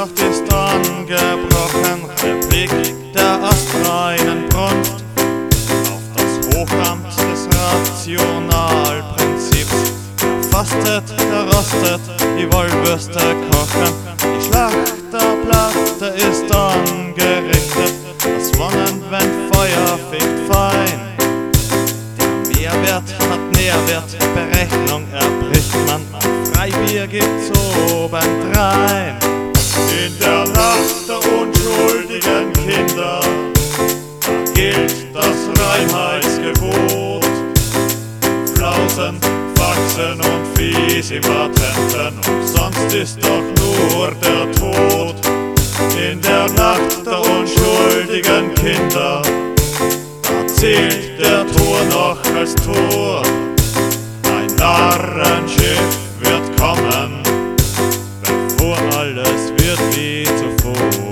Luft ist angebrochen, Replik der astreinen Brunft auf das Hochamt des Rationalprinzips. Fastet, der rostet, die Wollwürste kochen, die Schlachterplatte ist angerichtet, das Wonnen, wenn Feuer fickt fein. Der Mehrwert hat Nährwert, Berechnung erbricht man, an Freibier gibt's obendrein. In der Nacht der unschuldigen Kinder, da gilt das Reinheitsgebot. Flausen, Faxen und Fiesipatenten, umsonst ist doch nur der Tod. In der Nacht der unschuldigen Kinder, da zählt der Tor noch als Tor. Ein Narrenschiff wird kommen, bevor alles wird wie zuvor.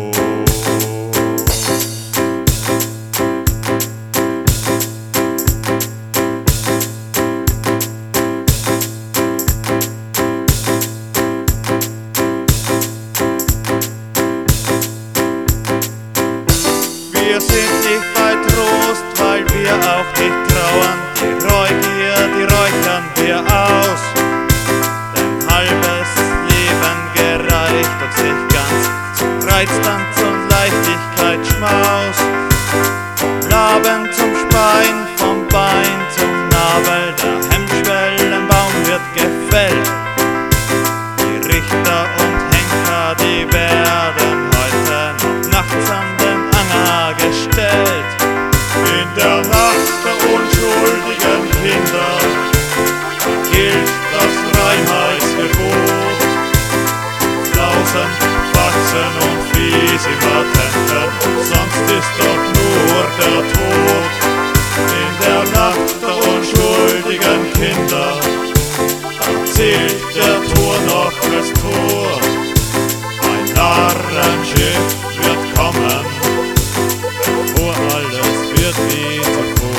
Wir sind nicht bei Trost, weil wir auch nicht trauern. Die Reugier, die räuchern wir aus. Denn halbes Leben gereicht uns nicht ganz. Zum Reiztanz und Leichtigkeit Schmaus. Vom Laben zum Spein, vom Bein zum Nabel. Der Hemmschwellenbaum wird gefällt. Die Richter und Henker, die werden heute noch nachts an den Anger gestellt. In der Nacht der unschuldigen Kinder, da gilt das Reinheitsgebot. Flausen, Faxen und Fiesipatenten, sonst ist doch nur der Tod. In der Nacht der unschuldigen Kinder, da zählt der Tor noch als Tor. Ein Narrenschiff wird kommen, bevor alles wird wie zuvor.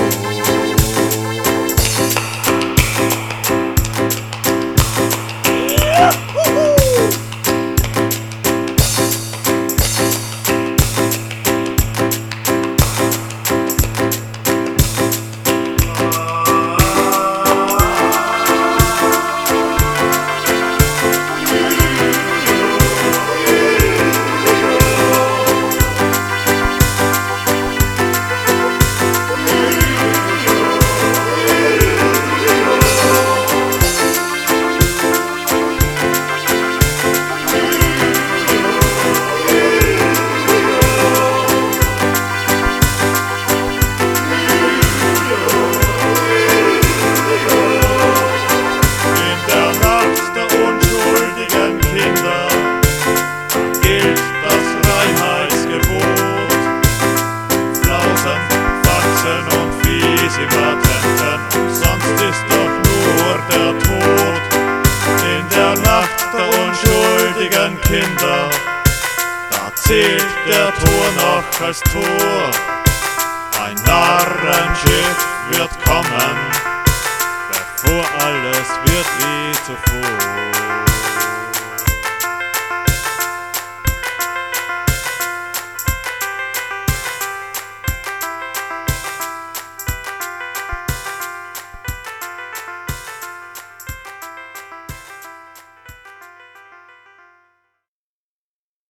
Sonst ist doch nur der Tod. In der Nacht der unschuldigen Kinder, da zählt der Tor noch als Tor. Ein Narrenschiff wird kommen, bevor alles wird wie zuvor.